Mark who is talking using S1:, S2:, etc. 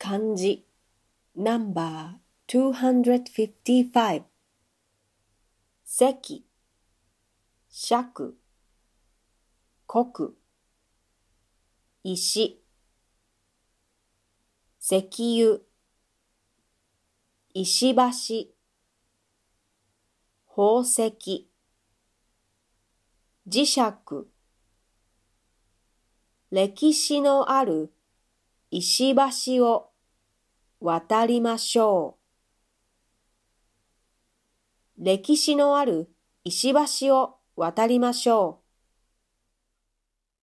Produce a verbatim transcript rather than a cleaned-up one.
S1: 漢字 ナンバーにひゃくごじゅうご 積、尺、国、石、石油、石橋、宝石、磁石、歴史のある石橋を渡りましょう。歴史のある石橋を渡りましょう。